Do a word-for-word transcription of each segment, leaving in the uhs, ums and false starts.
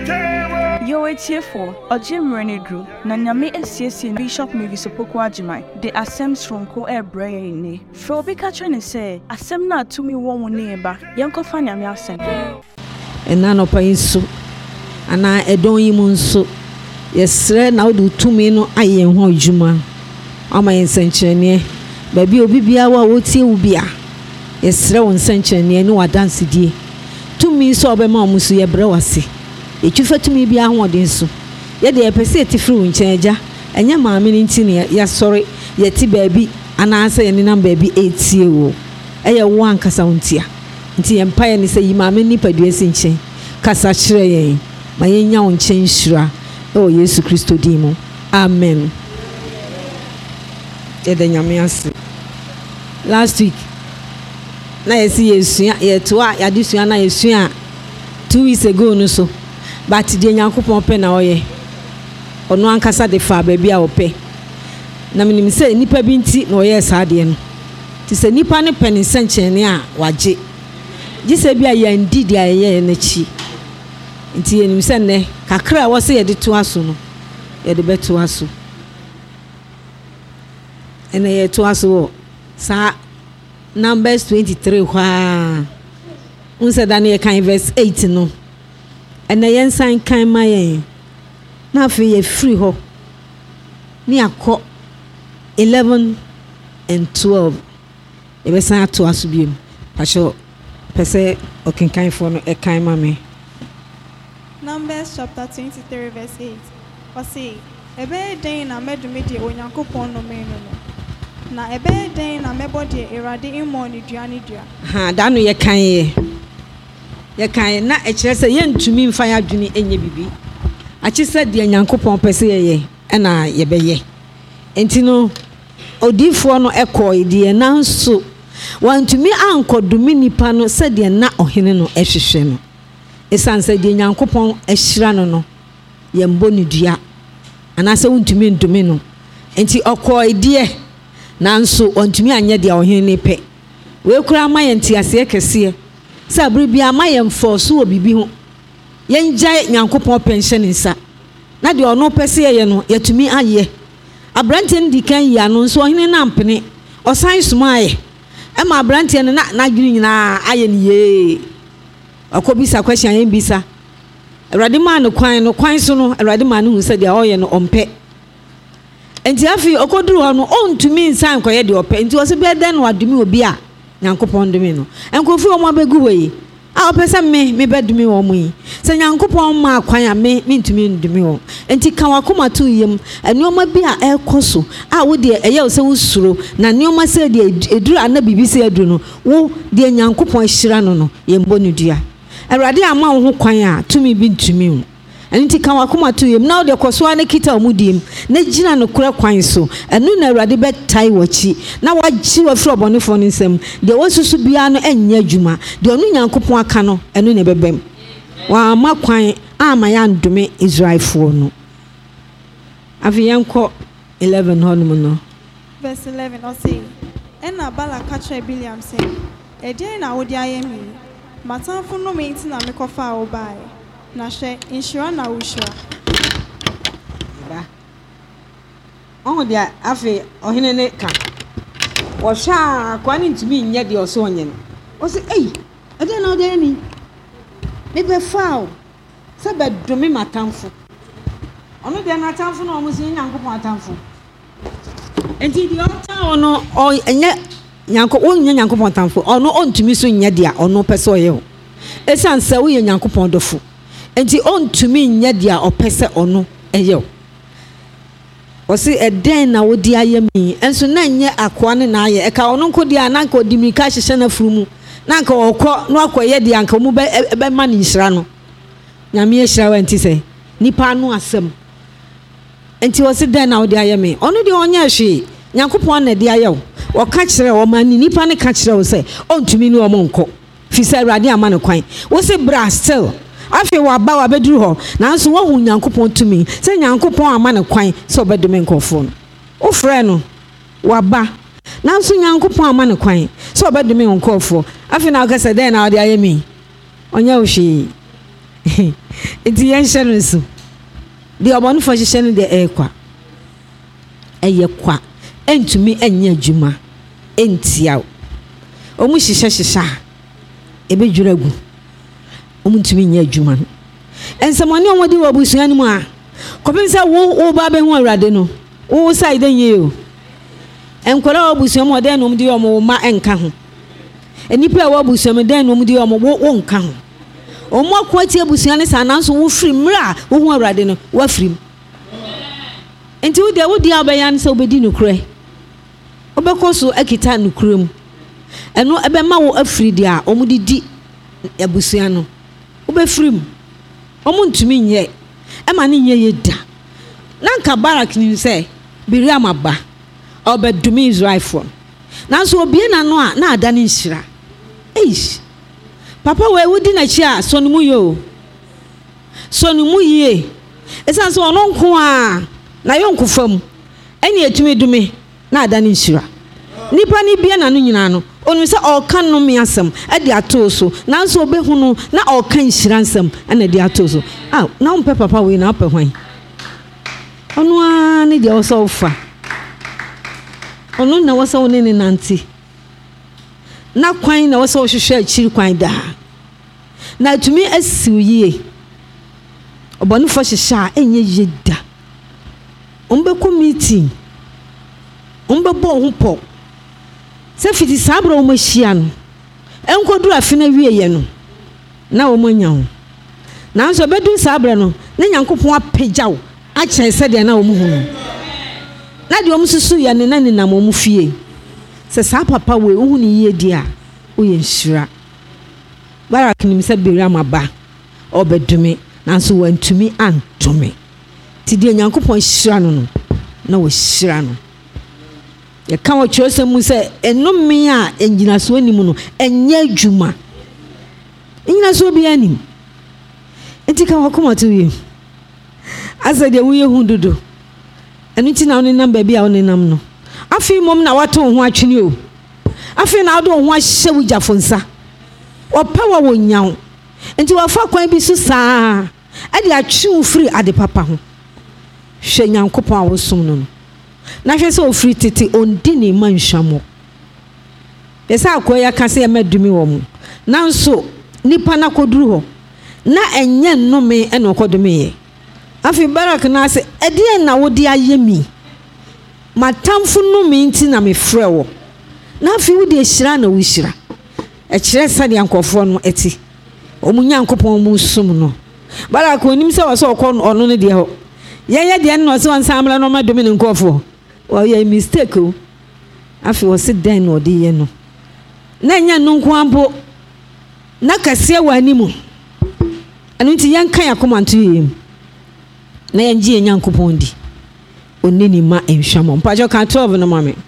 Yo, it's here for a Jim Renegru, Nanyame S C S Bishop Mevisopoko Ajimai, the Assem's from Co Air Brain. Frobi Catching say, Assem not to me one neighbor, Yanko Fanyam Yasen. And none of so, and I don't even so. Yes, now do two men I am ho Juma. On my century, baby, Obibia, what you be. Yes, round century, no, I dance it. Two me so be mamusu ye brewasi. E twifa tumi bia hoden so. Ye de epese etifru ncheja. Enya maame ni nti ne ya sori ye ti baabi anase ye nenam baabi etie wo. Eye wo ankasa wontia. Nti ye mpaye ne se yi maame ni paduasi nchen. Kasa kire ye. Ma ye nya wo nchen hira. O Yesu Kristo di mu. Amen. Ye de nyame ase. Last week na yesi yesua ye toa ya disua na yesua two weeks ago no so but de Nyankopon pe na oye ono ankasa de fa ba bia ope na menim se nipa bi nti na oye saade no ti se nipa ne pe ne senchene a waje ji se bia ya ndidi aye na chi nti enim se ne kakra wo se ye de to aso no ye de beto aso ene ye to aso sa Numbers twenty-three wa unse Daniel kan verse eight no and na yen san kan mayen na fe ye free ho ni akọ eleven and twelve e be san ato asubiem pacho pese okenkan fo no e kan ma me. Numbers chapter twenty-three verse eight o say ebe den na medumi de Onyankopon no me no na ebe den na mebo de erade imo ni dua ni dua ha da no ye kan ye ye kan na e kire se ye ntumi mfa ya dwuni enye bibi a chi se de Nyankopon pese ye ye e na ye be ye enti no odifo no ekọ de na nso wantumi ankodumi nipa no se de na ohene no ehwehwe no esan se de Nyankopon ehira no no ye mbo ni dua ana se wontumi ntumi no enti okọ de nanso ontumi anye de ohene pe we kura amayenti ase kese se abri amayen force wo bibi ho yenjai Nyankopon pension nsa na de ono pese ye no yatumi aye abrante ndi kan ya no nso ohene na mpene osan sumaye e ma abrante no na na dwiri nyina aye ne ye akobisa question yen bisa awrade ma no kwan no kwan so no awrade ma no hu se de oye no ompe enti afi okoduru ho no ontumi nsan koye de ope enti wose be den wadumi obi a Nyankopon dumi no enkofu o mo begu we a opese me me bedumi wo mu yi se Nyankopon ma kwan a me ntumi ndumi wo enti kan wakoma to yem enioma bi a ekoso a wo de eye wo se wusuro na nioma se de eduru ana bibisi adu no wo de Nyankopon hira no no yembo ne dua awrade ama wo ho kwan a tumi bi ntumi wo enti kan wakoma to yem na wo de koso ana kita omudim na gina no kura kwan so enu na awrade betai wachi na wagyi wa fro bonefo nsem de wosusu bia no enya adwuma de onu Nyankopon aka no enu ne bebem wa ma kwan ama ya ndome Israelfo no afiyanko eleven honum no verse eleven o say ena bala kacha Biliam say e dey na wodi ayemi matanfo no me nti na mekofa obai na she inshira na ushira ba on dia afi ohene ne ka wo hwa kwani ntumi nya de oso onye no o se ei ade na ode ni me be fao se be domi matamfo ono de na tamfo no mo se Nyankopon atamfo enti di o ta ono o enye Nyankopon onye Nyankopon atamfo ono ontumi so nya dia ono pese oye o esan se wo ye Nyankopon dofo enti ontumi nya dia opese ono eye o se eden na wodi ayemi enso na nye akoa ne na aye e ka ono nkodi ananka odimika hyehye na furumu nanka okọ no akoye dia anka mu be be ma ni nhira no nyame ehira wa enti se nipa no asem enti o se den na wodi ayemi ono de onya hwe Nyankopon na de aye wo ka kire wo ma ni nipa ne ka kire wo se ontumi ni wo monko fi se awrade ama ne kwan wo se bra still afi wa ba wa beduru ho nanso wo hu Nyankopon tumi se Nyankopon ama ne kwan se obedome nkofo no wo frɛ no wa ba nanso Nyankopon ama ne kwan se obedome nkofo afi na ka se den na ode ayemi onya wo hwe enti yen hye so de obonu fo hye no de ekwa eye kwa entumi anya adwuma entiaw omu hye hye ebe dwuragu omu ntumi nya adwuma no ensamani omodi wo busuan mu a kopinsa wo wo ba be hu awrade no wo side nye o enkwara wo busuan mo de no omdi omo ma enka ho enipa wo busuan de no omdi omo wo nka ho omo akwati abusuan sa nanso wo firi mra wo hu awrade no wa firim enti wo de wo di abayan se obedi no kure obekoso akita no kure mu eno ebe ma wo afiri dia omudi di abusuan no obefirim omo ntumi nye e ma ne nye yeda nanka barak ni se Biriam aba obedumi Israel for nanso obie na no a na ada ne nhira eish papa we wudi na chi a so no mu yo so no mu ye esan so ono nko a na yonko fam eni etumi dume na ada ne nhira nipa ni bia na no nyina no onu se o kan no me asem e de ato so nanso obehu no na o kan nhira nsem na de ato so ah na on papa we na pe hwan onu a ne de o so fa onu na wo so ne ne nanti na kwan na wo so hwehwe akiri kwan da na tumi asiw yie obonu fo hyehyɛ a enye yeda ombe committee ombe bo ho po se fiti sabra o mahia no enkodu afina wie ye no na wo manya ho na nso bedu sabra no na nyankopon apagyaw a kyerɛ sɛ de na wo mu hu no na de wo mususu ya ne na ne nam wo mu fie se sa papa we wo hu ne yie di a wo ye nhira barak nim sɛ Biriam aba obedume nanso wantumi antome ti de nyankopon hyira no no na wo hyira no ye kan wo kyerɛ mu sɛ enome a engina so anim no enye adwuma engina so bi anim enti kan wo koma to wie asa de wo ye hu dodo enu ti na wo nam ba bi a wo nam no afi mom na wato ho atwene o afi na wo ho ahye wo gyafo nsa wo pawa wo nyaw enti wo fa kwan bi so saa ade atwe wo firi ade papa ho hwe nyankopon a wo som no na hwe se ofiri tete ondi ne manhwamo yesa akoya ka se yamadumi wo mu nanso nipa na koduru ho na enye nnome ene okodumi ye afi barak na se ede na wo de ayemi matamfu nnome nti na me frɛ wo na afi wo de hyira na wo hyira e kyerɛ sade ankofo no eti omunya nkopon mu sum no barak onim se wo so okɔ ono ne de ho yeye de no se won samla no madumi ne nkofo o ye mistake o afi wo se den no de ye no na nya no nko ampo na kase wa animu anu nti yanka yakomanto yem na yanji nyankopon di oneni ma enhwamo mpajo ka twelve no mame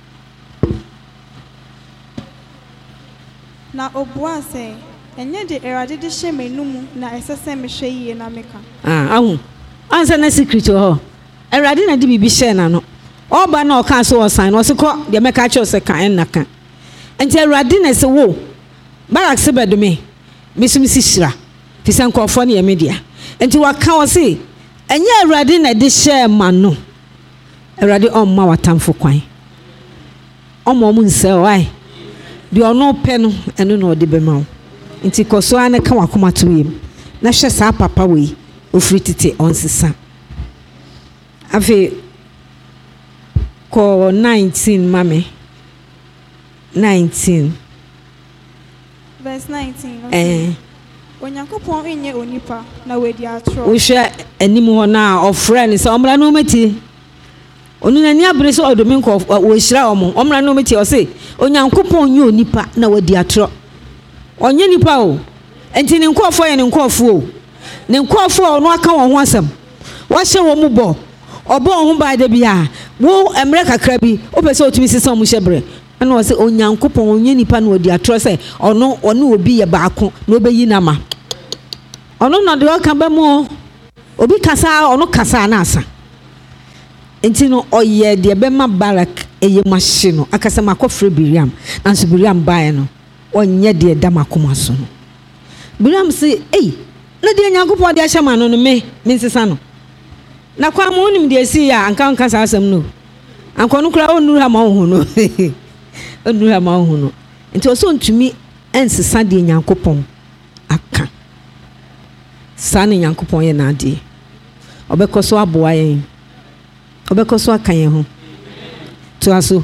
na obua se enye de erade de hye menumu na esese me hwe yie na meka ah ahu ansa na secret ho erade na de bibi hye na no oba na oka so osan no se ko de meka che se kan en naka enti erade na se wo barak se bedome misum si hira fisan ko fo na ye media enti waka wo se enye erade na de hye ma no erade on ma watamfo kwan omo mu nse wai de ono pe no eno na ode be ma wo enti koso ana ka wakoma to yim na hwe sa papa we ofiri tete onsesa afi ko nineteen mame nineteen verse nineteen eh onyankopon enye onipa na wedi atro wo hwe anim ho na ofra ni se omra no meti onu na ni abere se odomi nko wo hira omo omra no meti o se onyankopon nye onipa na wedi atro onye nipa o enti ne nkofo ye ne nkofo o ne nkofo no aka won ho asem wa hye wo mu bo obo ho ba de bia wo emre kakra bi o pese otumi sisa mu hyebre ana o se onyankopon onye nipa na wedi atro se ono ono obi ye baako na obeyi na ma ono na de o ka ba mu obi kasa ono kasa na asa enti no oye de be ma barak eye mahye no akasa makofre Biriam nanso Biriam bae no onye de da makoma so no Biriam se ei na de nyankopon de ahye ma no no me me nsesa no na kwa mo nim de si ya anka anka sa asem no anko no kura onuru ha ma wo hu no onuru ha ma wo hu no nti oso ntumi ensesa de nyankopon aka sa ne nyankopon ye na ade obekoso aboa yen obekoso aka yen ho to aso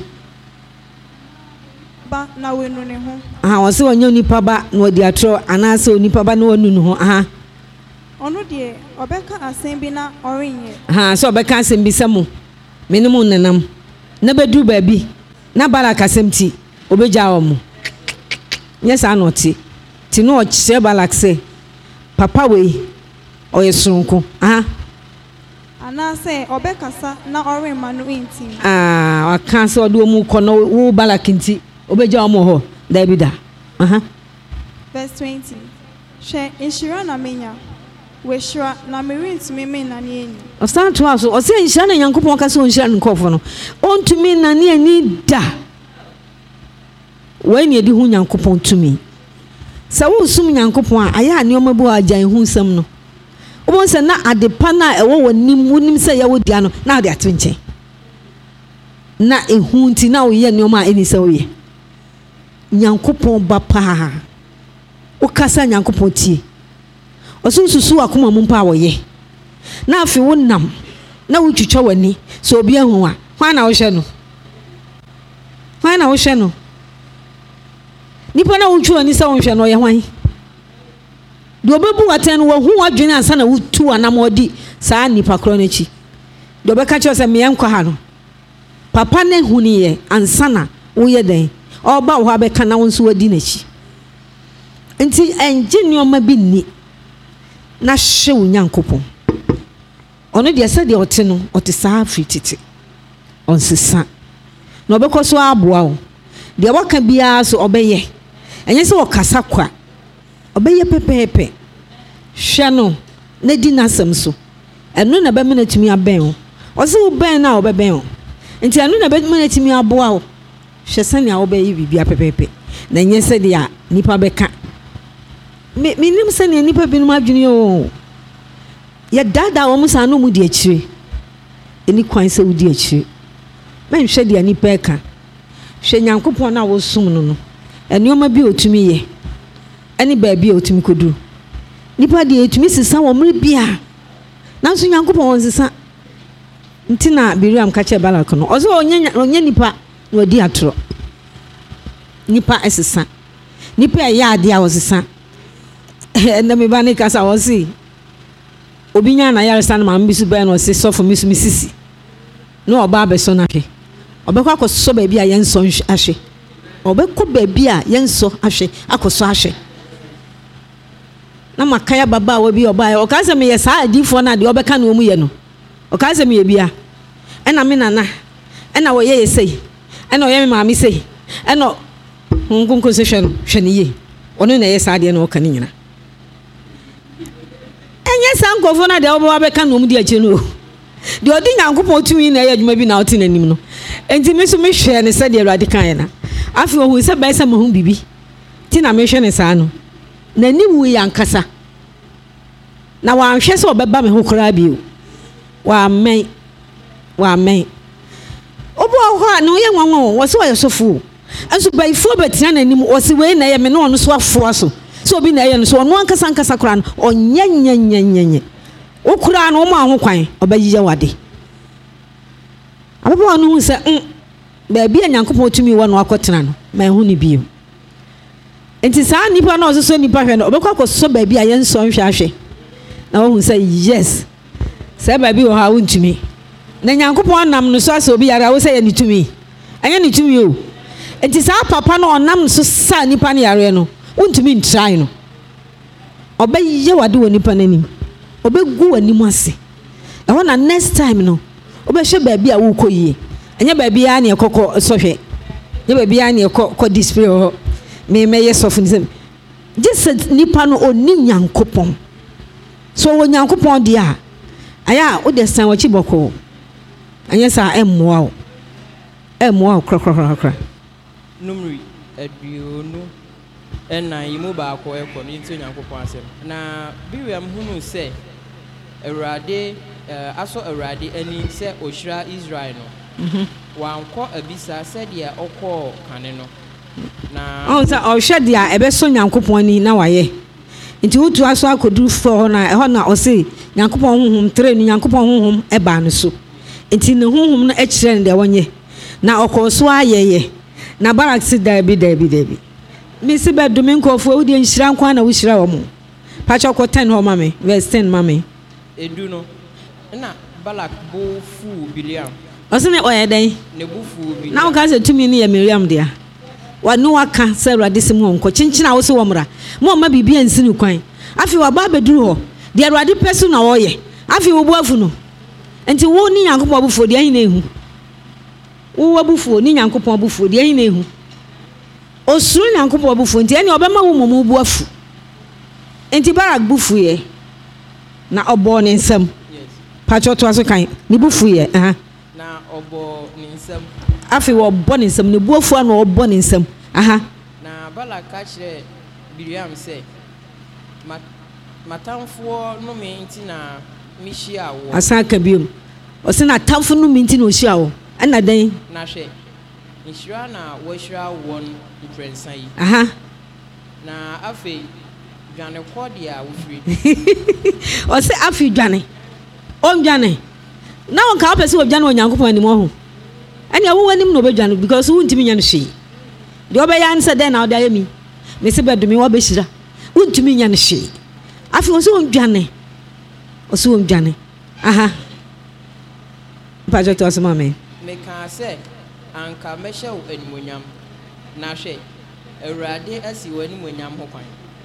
ba na wenu ne ho aha o se wonyo nipa ba na odi atro ana se onipa ba na wonu ho aha ono de obeka asem bi na orenye aha so obeka asem bi semo menimu nenam na bedu ba bi na Balak asem ti obeja wo mu yes anoti ti no ochire Balak se papa we oyesronko aha ana se obekasa na oren manu intim ah aka se odo mu kono wo Balak nti obeja wo mu ho David aha verse twenty she inshira na menya we shira na merit me me na ni eni o stand to us o se inshira na Yankopon ka se onshira nkofo no ontumi na ni ani da we ni edi hu Yankopon tumi sa wo sum Yankopon a aya ne omabu agyan hu nsam no o se na adepa na ewo wonim wonim se ya wodia no na ade atenche na ehu nti na wo ye ne oma eni se wo ye Yankopon ba pa o kasa Yankopon tie o so susu akoma mu pa wo ye na afi wo nam na wo twitwa wani so obi ahu a hwan na wo hye no hwan na wo hye no nipa na wo twitwa ni se wo hye no ye hwan de obebu waten wo hu adwene ansa na wo tu anam odi saa nipa kro na chi de obeka che se me yankwa ha no papa ne huni ye ansa na wo ye den oba wo abeka na wo nso wadi na chi nti enje nioma bi ni na hye wo Yankopon ono de se de ote no ote saa fititi onsesa na obekoso aboa wo de waka bia so obeye enye se wo kasa kwa obeye pepepe hwe no na di nasem so enu na be menatimi aben wo ose wo ben na obeben wo nti enu na be menatimi aboa wo hwe sane a obeye bibia pepepe na enye se de a nipa beka me minim sane nipa binum adwene o ya dada wo musa no mu di akire eni kwan se wo di akire men hwe de nipa eka hwe Yankopon na wo sum no no enioma bi otumi ye ani baabi otumi kodu nipa de etumi sisa wo mre bia nanso Yankopon won sisa ntina Biriam ka che Balak no ozo onye onye nipa na odi atro nipa esisa nipa ya ade a wo sisa na me ba ne kasa wo si obinya na yaresa na mam bisu ba no se sofo misu misisi no oba abeso na hwe obekwa akoso baabi a yenso ahwe obekọ baabi a yenso ahwe akoso ahwe na makaya baba wa bi oba o ka se me yesa adifo na de obeka na omu ye no o ka se me ye bia ena me nana ena wo ye yesei ena o ye me maami sei ena hunkunko se hwe no hwe ne ye ono na yesa de na o ka ni nyina enye sankofo na de obo abeka na omu de ache no de odi Yankopon tumi na ye adwuma bi na oti nanim no enti me so me hwe ne se de Awurade kan ye na afi o hu se ba se ma hu bibi ti na me hwe ne sa no na ni wu yankasa na wa hwe se obeba me ho kra bi o wa men wa men obo ho na ye nwanwa wo se wo yesofo enso baifo betia na nim wo se we na ye me no no so afo aso so obi na ye no so no ankasa ankasa kra no onyenyenyenyenye wo kra no mo aho kwan obayiye wade ababa no hu se mm ba bia Yankopon tumi wo no akotena no ma hu ni bio enti saa nipa na oso nipa hwe no obekwa koso ba bia ye nso nhwe ahwe na wo hu se yes se ba bi wo ha wontumi na Yankopon nam no so asa obi yara wo se ye ni tumi anya ni tumi o enti saa papa na onam so sa nipa ne yare no wontumi ntrai no obayiye wade wo nipa nanim obegu wanim ase e ho na next time no obehwe ba bia wo koyie anya ba bia na ekokọ sohwe nya ba bia na ekokọ display ho me me yesof nsem just nipa no oni Yankopon so wo Yankopon dia aya wo de san wachi boko anya sa emmoa wo emmoa kra kra kra kra numri aduonu ɛna yimu baako ɛkɔ no nti Onyankopɔn asɛm na Miriam hunu sɛ Awurade aso Awurade ani sɛ ohyira Israel no wankɔ abisa sɛdeɛ ɔkɔ kane no na ɔn sɛ ɔhwɛ deɛ ɛbɛso Nyankopɔn ani na wayɛ nti wotu aso akɔduru fo hɔ na ɛhɔ na ɔse Nyankopɔn honhom tre no Nyankopɔn honhom ɛba no so nti ne honhom no ɛkyerɛ no deɛ wɔnyɛ na ɔkɔ so ayɛyɛ na Barak si daabi daabi daabi mesi bɛ dome nkɔfoɔ wodi nhyira nkwa na wohyira wɔ mo pakyɛ kɔ ten hɔ ma me verse ten ma me edu no na Balak bo fu Biliam ɔse ne ɔyɛ dɛn ne bo fu Biliam na woka sɛ tumi ne yɛ Miriam dea wa no waka sɛ Awurade sɛ mu ɔnkɔ kyenkyena wo sɛ wɔ mmra mo ɔma biribi ansi no kwan afei waba abɛduru hɔ deɛ Awurade pɛ so na wɔyɛ afei wo bo afu no nti wo ni Nyankopɔn abufuo deɛ hina ehu wo abufuo ni Nyankopɔn abufuo deɛ hina ehu osuru Nyankopɔn abufuo nti ɛne ɔbɛma wo momu bu afu nti Barak bufu yɛ na ɔbɔ ne nsam pacho to aso kan ne bufu yɛ aha na ɔbɔ ne nsam afei wɔbɔ ne nsam ne bu afu na ɔbɔ ne nsam aha na Balak ka kyerɛ Biliam sɛ matamfoɔ no me nti na mihyia wo asan ka biom ɔse na tamfo no me nti na ohyia wo ɛna dan na hwɛ nhyira na wɔahyira wɔn mprɛnsa yi aha na afei dwane kɔ deɛ a wofiri ɔse afei dwane ɔndwane na wɔnka wopɛ sɛ wɔdwane Onyankopɔn anim ho ɛne wo wanim na obɛdwane because wontimi nya no hwee deɛ ɔbɛyɛ ne sɛ dɛn na wode ayɛ mi me se bɛdome wɔbɛhyira wontimi nya no hwee afei ɔse wɔndwane ɔse wɔndwane aha project ɔse ma me meka sɛ anka mɛhyɛ wo animonyam na hwɛ Awurade asi wo animonyam ho kwan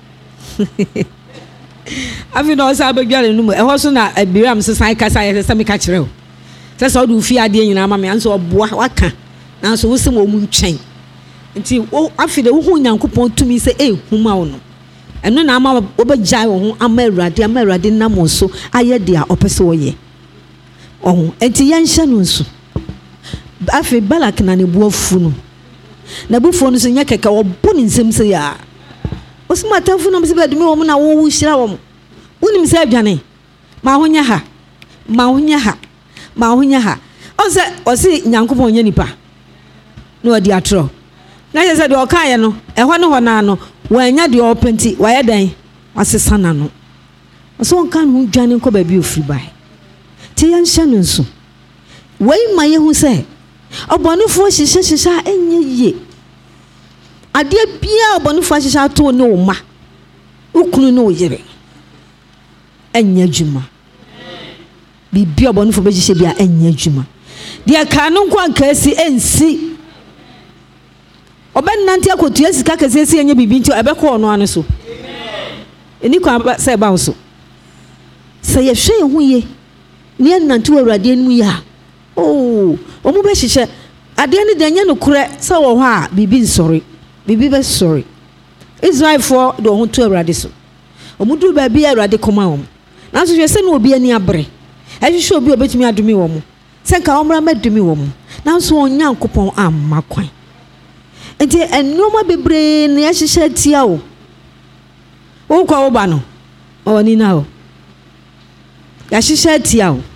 afei na ɔsa abɛdware no mu ɛhɔ so na Miriam sesan kasa yɛ sɛ meka kyerɛ wo sɛ sɛ wode wo fie adeɛ nyinaa ma me anso ɔboa waka nanso wo sɛ wɔ mu ntwɛn nti afei de wohu Nyankopɔn tumi sɛ ɛhu ma wo no ɛno na ama wobɛgyae wo ho ama Awurade ama Awurade nam wo so ayɛ deɛ ɔpɛ sɛ wɔyɛ ɔho nti yɛnhyɛ no nso afei Balak na ne bu afu no na bufuo no so nyɛ kɛkɛ wɔbɔ ne nsɛm sɛ yɛ ɔsɛ matamfo no sɛ bɛdome wɔ mu na wɔwo hyira wɔ mu wonim sɛ adwane ma ho nyɛ ha ma ho nyɛ ha ma ho nyɛ ha ɔsɛ ɔse Nyankopɔn nyɛ nipa na ɔde atorɔ na yɛ sɛ deɛ ɔkaeɛ no ɛhɔ ne hɔ naa no wɔanya deɛ ɔpɛ nti wɔyɛ dɛn wasesa na no ɔsɛ ɔnka no ho dwane nkɔ baabi ofiri bae nti yɛnhyɛ no nso wei ma yɛhu sɛ ɔbɔnefoɔ hyehyɛ hyehyɛ a ɛnyɛ yie adeɛ biara ɔbɔnefoɔ hyehyɛ atoo ne wo ma wo kunu ne wo yere ɛnyɛ adwuma biribi ɔbɔnefoɔ bɛhyehyɛ bia ɛnyɛ adwuma deɛ kaa no nko anka asi ɛnsi ɔbɛnante akɔtua sika kɛseɛ si ɛnyɛ biribi nti ɛbɛkɔ ɔno ano so ɛni kwan sɛ ɛba wo so sɛ yɛhwɛ yɛn ho yie ne yɛnante wɔ Awurade anim yie a oh ɔmo bɛhyehyɛ adeɛ no deɛ nyɛ no korɛ sɛ wɔ hɔ a biribi nsɔre biribi bɛsɔre Israelfoɔ de ɔho to Awurade so ɔmo duru baabi a Awurade kɔma wɔn nanso hwɛ sɛ ne obi ani abere ɛhwehwɛ obi a obɛtumi adome wɔn sɛ nka ɔmmra mɛdome wɔn nanso ɔnya Nyankopɔn amma kwan nti nneɛma bebree na yɛhyehyɛ tia wo wokɔ wo ba no ɔwɔ na wo yɛhyehyɛ tia wo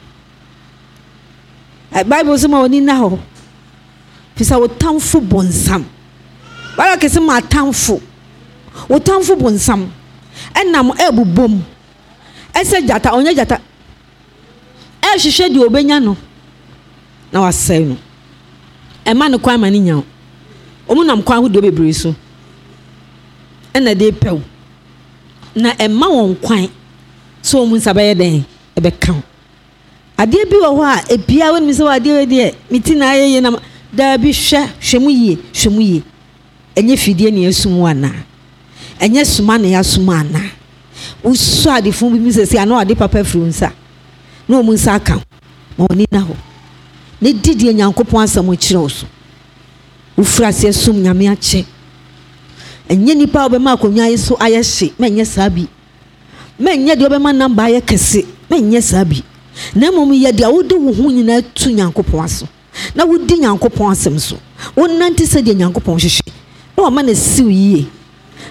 Bible sɛ ma ɔni na hɔ fisa wo tamfo bonsam Barak sɛ ma tamfo wo tamfo bonsam ɛnam ɛbubom ɛsɛ jata ɔnyɛ jata ɛhwehwɛ deɛ obɛnya no na wasɛe no ɛma no kwan ma ne nya ɔmo nam kwan ho deɛ bebree so ɛna de pɛw na ɛma wɔn kwan so ɔmo nsa bɛyɛ dɛn ɛbɛka ho adeɛ bi wɔ hɔ a ebia wɔn mi sɛ wɔ adeɛ deɛ mi ti na ayɛ yɛ na daabi hwɛ hwɛ mu yie hwɛ mu yie ɛnyɛ fidie na yɛsum wɔ anaa ɛnyɛ suma na yɛasum anaa wosu adefo bi mi sɛ sɛ ano ade papa firi nsa na ɔmo nsa aka ma ɔni na hɔ ne didi Nyankopɔn asɛm kyerɛ wo so wofura sɛ sum nyame akyɛ ɛnyɛ nipa a ɔbɛma akonnwa yi so ayɛ hye mɛnyɛ saa bi mɛnyɛ deɛ ɔbɛma namba ayɛ kɛse mɛnyɛ saa bi na mmom yɛ deɛ wode wo ho nyinaa tu Nyankopɔn aso na wodi Nyankopɔn asɛm so wonante sɛ deɛ Nyankopɔn hwehwɛ na wɔma na siw yie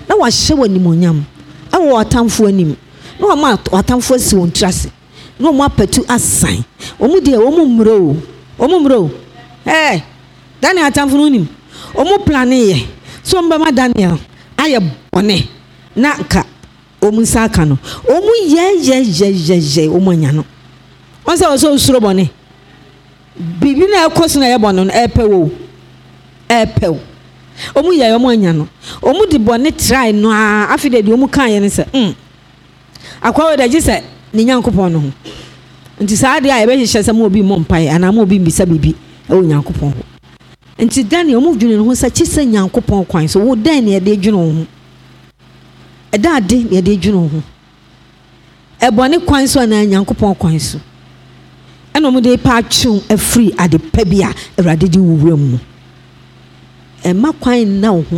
na wahye w'animonyam ɛwɔ atamfo anim na wɔn atamfo asi wɔn trase na wɔn apɛtu asan wɔn deɛ wɔn mmrɛ o wɔn mmrɛ o ɛɛ Daniel atamfo no nim wɔn plane yɛ so wɔn bɛma Daniel ayɛ bɔne na nka wɔn nsa aka no wɔn yɛ yɛ yɛ yɛ yɛ wɔn anya no wɔn sɛ wɔn sɛ osoro bɔne bibi na ɛkɔ so na ɛyɛ bɔne no ɛɛpɛ wo ɛɛpɛ wo wɔn yɛ wɔn anya no wɔn de bɔne try no a afi de deɛ wɔn kan yɛ no sɛ mm akwa wo de gye sɛ ne Nyankopɔn no ho nti saa de a yɛbɛhyehyɛ sɛ mo obi mmɔ mpae anaa mo obi mbisa bibi ɛwɔ Nyankopɔn ho nti Daniel wɔn dwene no ho sɛ kye sɛ Nyankopɔn kwan so wo dan ne yɛde dwene wo ho ɛda ade ne yɛde dwene wo ho ɛbɔne kwan so anaa Nyankopɔn kwan so ɛna wɔn de pa atwew afiri ade pa bi a Awurade de wuwura mu ɛma kwan na wo ho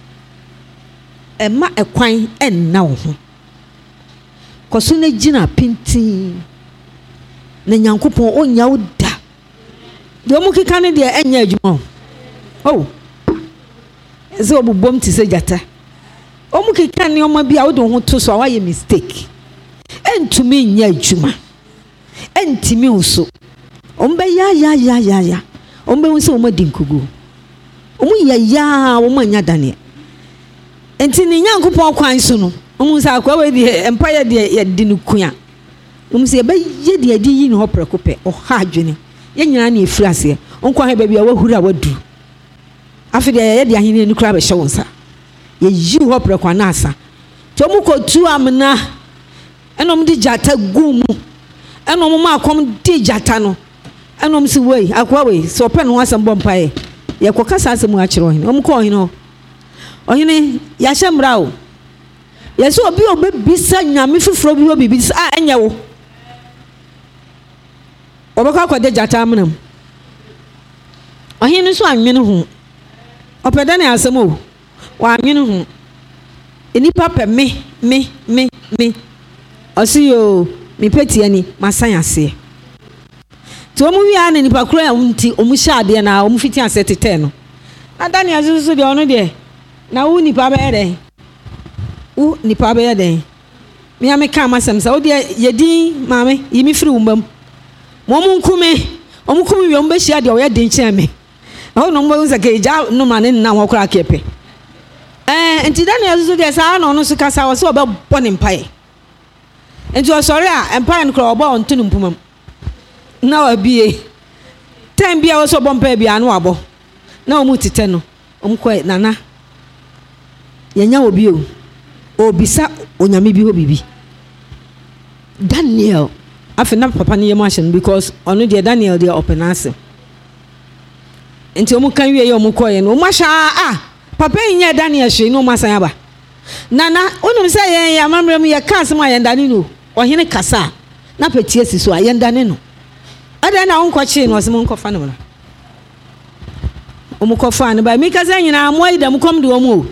ɛma ɛkwan ɛnna wo ho kɔso na gyina pintin na Nyankopɔn onya wo da deɛ ɔmo keka ne deɛ ɛnyɛ adwuma o ɛsɛ ɔbobom te sɛ gyata ɔmo keka ne ɔmo bi a wode wo ho to so a wayɛ mistake ɛntumi nyɛ adwuma ɛntimi wo so ɔmo bɛya ya ya ya ya ɔmo bɛhu sɛ ɔmo adi nkugu ɔmo yɛ ya ɔmo anya Daniel enti ne Nyankopɔn kwan so no ɔmo sɛ akwa we deɛ empa yɛ deɛ yɛdi no kua ɔmo sɛ yɛbɛyɛ deɛ yɛdi yi ne hɔ prɛko pɛ ɔha adwene yɛnyina ne efiri aseɛ ɔnkɔ ha baabi a wahuru a wadu afi deɛ yɛde ahene ne kura bɛhyɛ wo nsa yɛyi hɔ prɛko na asa nti ɔmo kɔtu amena ɛna ɔmo de gyata gu mu ɛna ɔmo ma akɔm de gyata no ɛna ɔmo sɛ wei akwa wei sɛ ɔpɛ ne ho asɛm bɔ mpaeɛ yɛkɔ kasa asɛm akyerɛ ɔhene ɔmo kɔ ɔhene hɔ ɔhene yɛahyɛ mmara o yɛsɛ obi a obɛbisa nyame foforɔ bi wɔ bibi a ɛnyɛ wo ɔbɛkɔ akɔde gyata amena mu ɔhene nso anwene ho ɔpɛ dɛ ne asɛm o wɔanwene ho nnipa pɛ me me me me ɔse yo mepɛ tie ni masan aseɛ nti ɔmo wie a ne nipa koro a nti ɔmo hyɛ adeɛ na ɔmo fiti asɛ tetɛ no na Daniel so deɛ ɔno deɛ na wo nipa bɛyɛ dɛn wo nipa bɛyɛ dɛn me ame ka amasɛm sɛ wo deɛ yɛdin maame yi me firi wo mbam mo mo nkume ɔmo kume wie ɔmo bɛhyia deɛ ɔyɛ den kyɛn me ɛhɔ no ɔmo bɛhu sɛ kɛgya no ma ne nna hɔ koraa kɛpɛ ɛɛ nti Daniel so deɛ saa na ɔno so kasa wɔ sɛ ɔbɛbɔ ne mpaeɛ nti ɔsɔre a mpaeɛ no koraa ɔbɔ ɔnto ne mpoma mu na wabie time bi a wɔsɔ bɔ mpaeɛ bi a no wabɔ na ɔmo tetɛ no ɔmo kɔ nana yɛnya obi o obisa onyame bi hɔ bibi Daniel afi na papa ne yɛm ahyɛ no because ɔno deɛ Daniel deɛ ɔpɛ n'asɛm nti ɔmo kan wie yɛ ɔmo kɔɛ no ɔmo ahyɛ a papa yi nyɛ Daniel hwee na ɔmo asan aba nana onim sɛ yɛn yɛ amammerɛ mu yɛ ka asɛm a yɛn dane no ɔhene kasa na pɛtie si so a yɛn dane no ɛdɛn na wonkɔkyee no ɔsɛ mo nkɔfa no mra ɔmo kɔfa no ba mi kasa nyinaa mo ayi dɛm kɔm de ɔmo o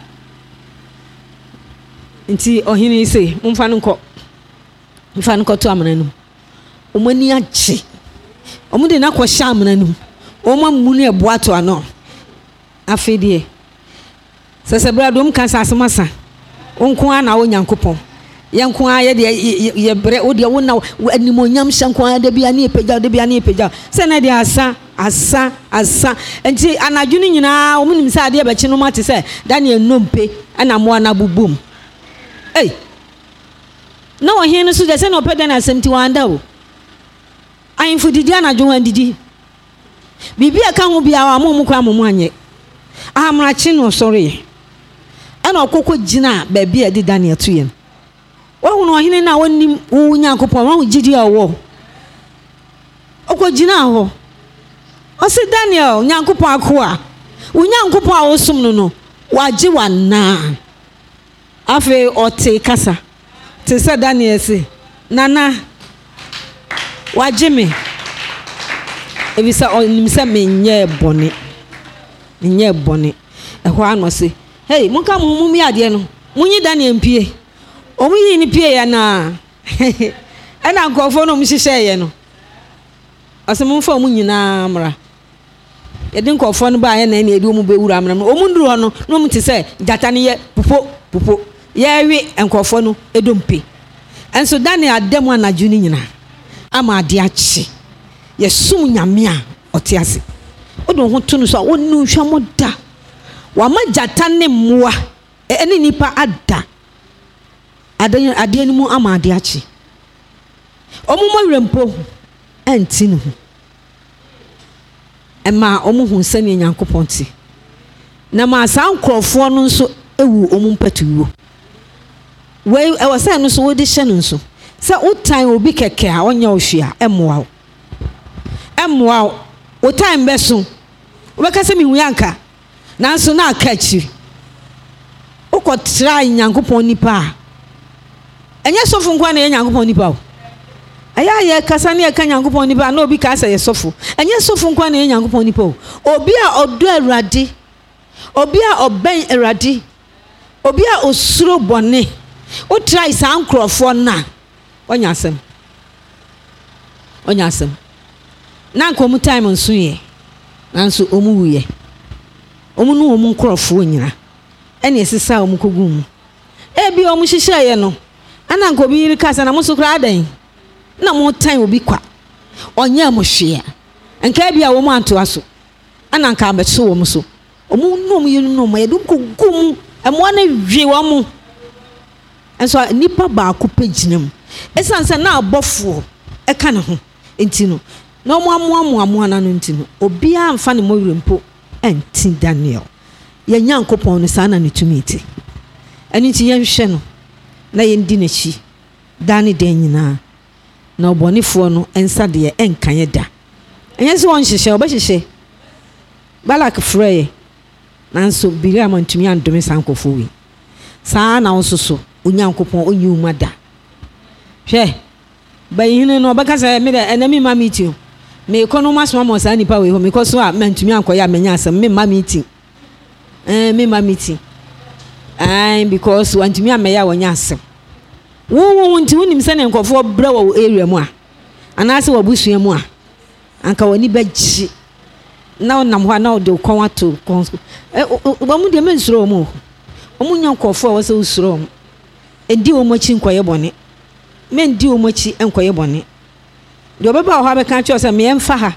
nti ɔhene sɛ momfa no nkɔ mfa no kɔto amena no ɔmo ani agye ɔmo de na kɔhyɛ amena no ɔmo amu no ɛboa to ano afei deɛ sɛ sɛ brɛ dom ka sɛ asɛm asa nko a na wo Nyankopɔn yɛ nko a yɛ deɛ yɛ brɛ wo deɛ wo na animonyam hyɛ nko a da bia ne yɛpagya da bia ne yɛpagya sɛ na deɛ asa asa asa nti anadwo no nyinaa ɔmo nim sɛ adeɛ bɛkye no ma te sɛ Daniel nnompe ɛna mmoa no abobom ei na ɔhene no so deɛ sɛ na ɔpɛ dɛ na asɛm ti wanda o ayemfo didi anadwo ho andidi biribi a ka ho biara amo mo kora mo mo anyɛ ahamrakye no sɔre ɛna ɔkɔkɔ gyina baabi a ɛde Daniel to yɛ no wɔhu no ɔhene no a wɔnim wo Nyankopɔn wɔhu gyidi a ɔwɔ ɔkɔ gyina hɔ ɔse Daniel Nyankopɔn akoa wo Nyankopɔn a wosom no no wagye wanaa afei ɔte kasa te sɛ Daniel se nana wagye me ebisa ɔnim sɛ menyɛ bɔne menyɛ bɔne ɛhɔ ano se hey monka mo mo mi adeɛ no munyi Daniel mpie ɔmo yi ni pie ya na ɛna nkɔfo no mo hyehyɛ yɛ no ɔsɛ mo mfa mo nyinaa mra ye den ko fo no ba ye na na edi omu be wura amna no omu nduru ho no no mu te se jata ne ye pupo pupo ye wi enkofo no edompe enso Daniel adem anaju ni nyina ama ade achi ye sum nyame a ote ase odo ho to no so wonu hwamo da wa ma jata ne mmoa ene nipa ada ade ade ni mu ama ade achi omu mo werempo enti no ema omu hu sane Nyankopɔn ti na ma san krofo no nso ewu omu mpatuwo we e wasa no so wodi hye no nso se utan obi keke a onya ohwia emmoa emmoa utan beso obeka se mi hu yanka nanso na aka chi ukotra Nyankopɔn nipa enye sofo nkwa na Nyankopɔn nipa o aya ye kasa na eka Nyankopɔn nipa na obi ka asa ye sofo enye sofo nkwa na Nyankopɔn nipa o obi a odo Awurade obi a oben Awurade obi a osuro bone o try san krofo na onya asem onya asem na nko mu time nso ye nanso omu wuye omu no omu krofo nyina ene esesa omu kogu mu e bi omu hihye ye no ana nko bi yiri kasa na muso kra adan na mo time obi kwa onya mo hwe a nka bia wo mo anto aso ana nka abeso wo mo so omu no mu yiri no mo ye dum kogu mu emo na hwe wo mo enso nipa ba ko paginem esanse na abofo e ka ne ho enti no na mo amu amu amu ana no enti no obi a mfa ne mo werempo enti Daniel ye Nyankopɔn no sana ne tumiti eni ti ye hwe no na ye ndi na chi dani den nyina na obonefo no ensa de enkan ye da enye se won hyehye obehyehyye Balak frey nanso Biliam antumi andome sankofo wi saa na wososo Onyankopɔn onyuma da hwe bayine no obeka say me de enemi ma meeting me kono masoma mo saa nipa we ho me koso a mantumi ankoya menya asem me ma meeting eh me ma meeting ai because wantumi ameya wonya asem wo wo nti wonim se ne nkofo bra wo area mu a anase wo busua mu a anka woni bagyi na onam ho na ode kon ato kon eh wo mu de me nsuro mu omu nyankofo a wo se usuro mu edi wo machi nkoye bone me ndi wo machi enkoye bone de obeba ho abeka chi o se me emfa ha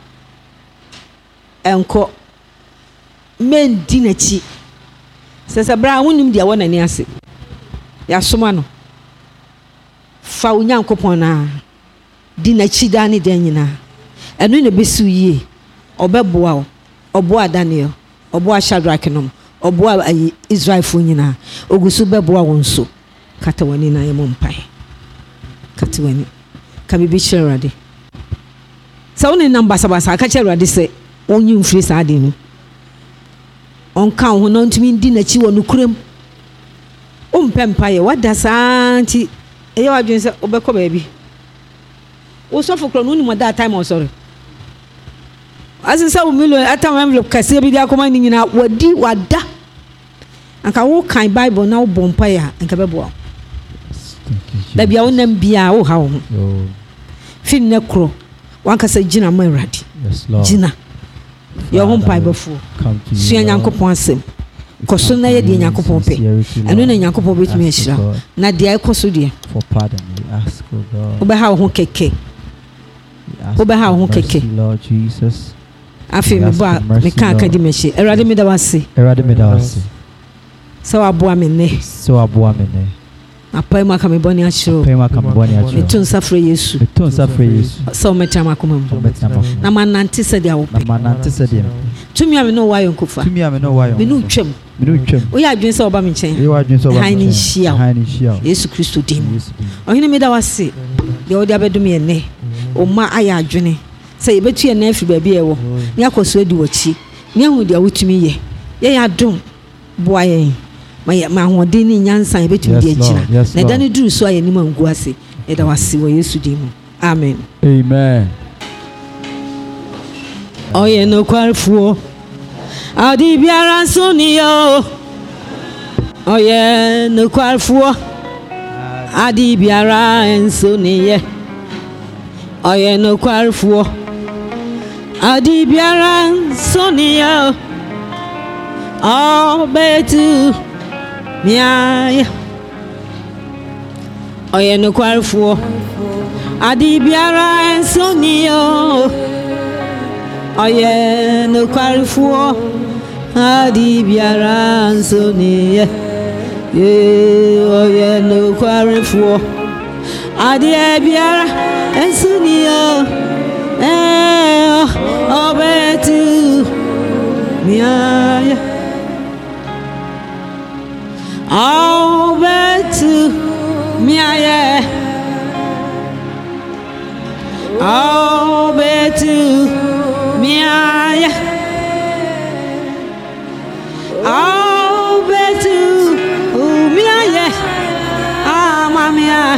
enko me ndi na chi sese bra wonim dia wona ni ase ya soma no fa Onyankopɔn na di na chi da ne den nyina enu ne besu yie obeboa o oboa Daniel oboa Shadrach nom oboa Israel fo nyina ogusu beboa wonso kata wani na yemo mpai kata wani ka bibi cherade sa woni namba sabasa ka cherade se onyi mfiri sa ade no onka ho no ntumi ndi na chi wonu kurem o mpempa ye wada santi eye wadwen se obekọ baabi wo sofo kro no ni mo that time o sorry asisa wo million atam envelope kase bi dia koma ni nyina wadi wada anka wo kan Bible na wo bompa ya anka bebo da bia wonam bia wo ha wo fin ne kro wanka se gina ma Awurade gina yo hom pai befo sua Nyankopɔn asem koso na ye de Nyankopɔn pe eno na Nyankopɔn betumi ahira na de ai koso de for pardon we ask oh God obe ha ho keke obe ha ho keke Lord Jesus afi me ba me kan aka di mechi Awurade me da wase Awurade me da wase so aboa me ne so aboa me ne apai ma ka me boni achiro apai ma ka me boni achiro etun safre Yesu etun safre Yesu so me chama kuma mu na manante se dia wo na manante se dia tumi ame no wayo nkofa tumi ame no wayo me no twem me no twem o ya adwen se oba me nchen e wa adwen se oba me nchen hia hani hia Yesu Kristo dim ohene me da wase de o de abedum ye ne o ma aya adwene se ye betu ye na afri ba bia ewo ne akoso adi wachi ne hu de awotumi ye ye ya dum boa ye ma ma hode ni nyansa ye betumi de agina na da ne duru so aye ni mangu ase e da wase wo Yesu dim amen amen oye no kwarfuo adi biara nso ni yo oye no kwarfuo adi biara nso ni ye oye no kwarfuo adi biara sonia oh betu miaya oye no kwarfo adi biara sonia oye no kwarfo adi biara sonia ye oye no kwarfo adi biara sonia eh oh betu miaya oh betu miaya oh betu miaya oh betu miaya ah mamia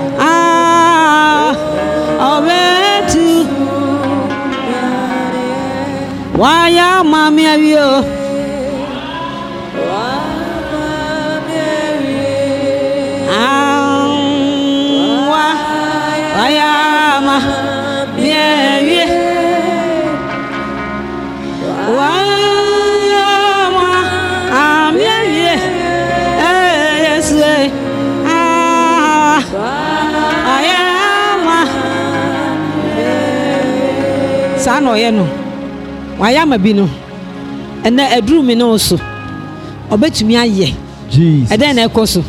ah oh betu waya mamia yo Sano yeno wayama bi no ene aduru mi no so obetumi aye Jesus ede na ekoso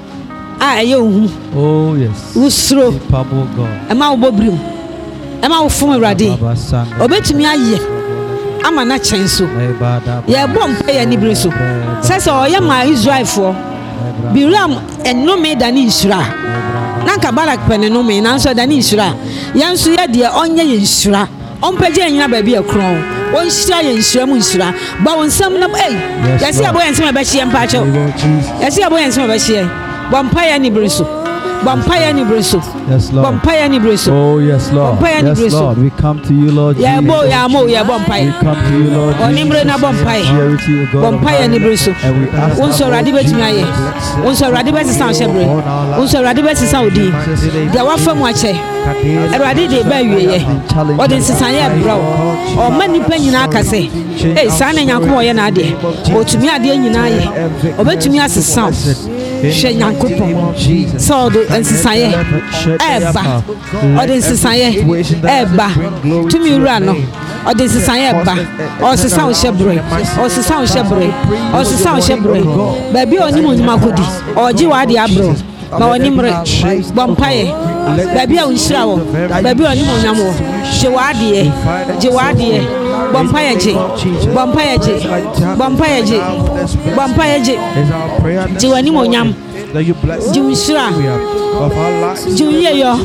a eye ohun oh yes usro pabo god ema wo bobrim ema wo fun awrade obetumi aye ama na chenso ye bom pa ya ni breso sese oye ma Israel fo biram enome da ni Israel nanka barak pene no me nanso da ni Israel yanso ye de onye ye Israel ompaje nyina ba bi akron won hira ye nhira mu nhira ba won sam na eh yesi abo yensem ba hie mpa cho yesi abo yensem ba hie bompaya ni breso bompaya ni breso yes lord bompaya ni breso oh yes lord yes lord we come to you lord yeah bo ya mo ya bompaya we come to you lord onimre na bompaya bompaya ni breso won so rade betimi aye won so rade betisa shebre won so rade betisa odi dia wa famu ache erade de ba wieye odi sisan bro o mani pa nyina akase eh san na nyanko ye na ade otumi ade nyina ye obetumi asesa hwe nyankopon so do ensisaye eba odi ensisaye eba tumi wura no odi ensisaye eba o sesa o shebre o sesa o shebre o sesa o shebre ba bi oni mo nyima kodi oji wa ade abro ma oni mre bompaye ba bi a unhira wo ba bi oni mo nyamo je wa ade je wa ade bompaye je bompaye je bompaye je bompaye je je wani mo nyam that you bless je unhira of our lives je ye yo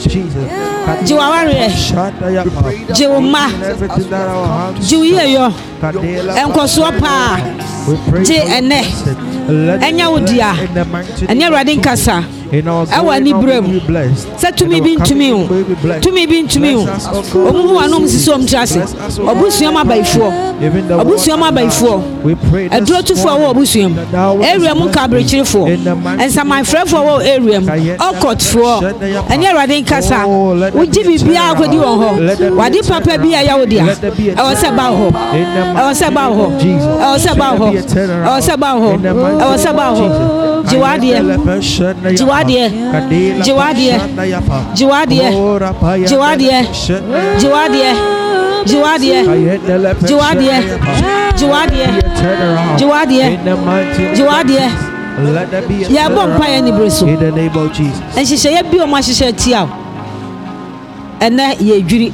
je wa ware je wo ma everything that our hands je ye yo enkoso pa je ene enya wodia enya radin kasa ewa ni brem se tumi bi ntumi o tumi bi ntumi o omumu anom sisom trase obusuam abaifo obusuam abaifo eduro tufo wo obusuam area mu kabrechirefo ensa my friend for wo area mu okot fo enya radin kasa uji bibia akodi won ho wadi papa bia ya wodia e wo se ba ho e wo se ba ho e wo se ba ho e wo se ba ho e wo se ba ho jiwadie jiwadie jiwadie jiwadie jiwadie jiwadie jiwadie jiwadie jiwadie jiwadie jiwadie ya bompa ya ni breso in the name of Jesus. enhihye ya bi o ma hihye tia ene ye dwiri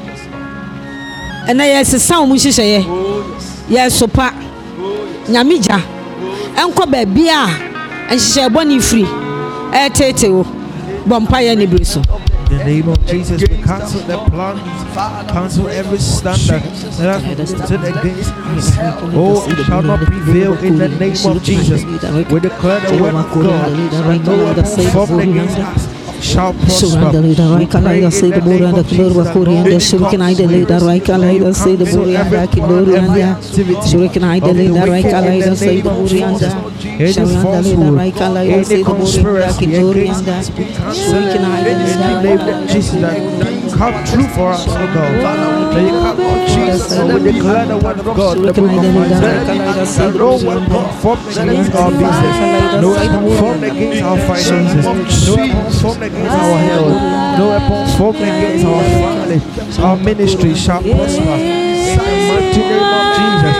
ene ye sesa o mu hihye ye ye sopa nyamija enko ba bia enhihye boni free e tete o bompa ya ni breso. In the name of Jesus, we cancel the plans, cancel every standard that has been set against us. Oh, it shall not prevail in the name of Jesus. We declare the word of God, and no weapon formed against us shall prosper. Surrender leader right kala say the board and the floor wa korean shuriken I the leader right kala say the board and the kidori and the shuriken I the leader right kala say the board and the surrender leader right kala say the board and the kidori and the shuriken I the leader Jesus come true for us, oh God. May you come, oh Jesus. So we declare the word of God, the book of Isaiah, that no weapon formed against our business, no weapon formed against our finances, no weapon formed against our health, no weapon formed against our family, our ministry shall prosper. In the mighty name of Jesus.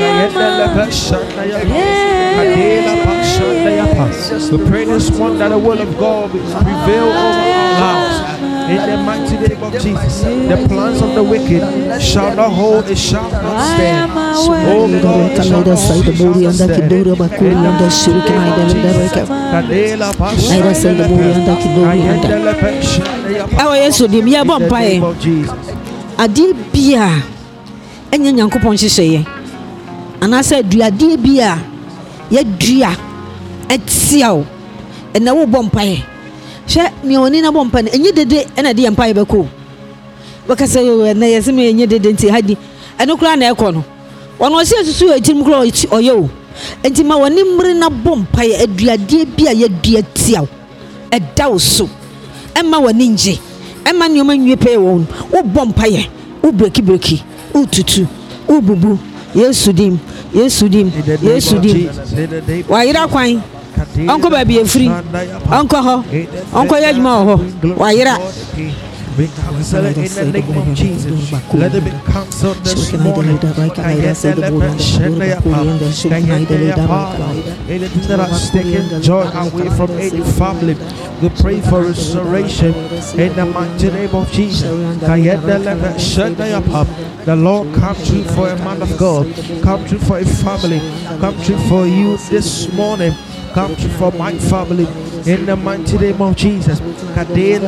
We pray this morning that the will of God will prevail over our lives. In the mighty name of Jesus, the plans of the wicked shall not hold, it shall not stand. Oh God, it shall not stand. In the name of Jesus. Enye nyankopon hyehyeye anasa duade bia ye dua etiawo ena wo bompaye hwe me oni na bompaye enye dede ena de empaye beko bakasa yo na yeseme enye dede nti hadi eno kura na ekọ no wono ose susu etim kura oyo enti ma woni mmre na bompaye aduade bia ye dua tiawo edawo so emma woni nje emma ne oma nwepe won wo bompaye wo breki breki ututu ububu Yesu dim Yesu dim Yesu dim wa yira kwan onko ba bi efri onko ho onko yajuma ho wa yira we cancel it in the name of Jesus. Let it be cancelled this morning. Anything that has taken joy away from any family, we pray for restoration in the mighty name of Jesus. The Lord come true for a man of God, come true for a family, come true for you this morning, come true for my family. In the mighty name of Jesus, weapons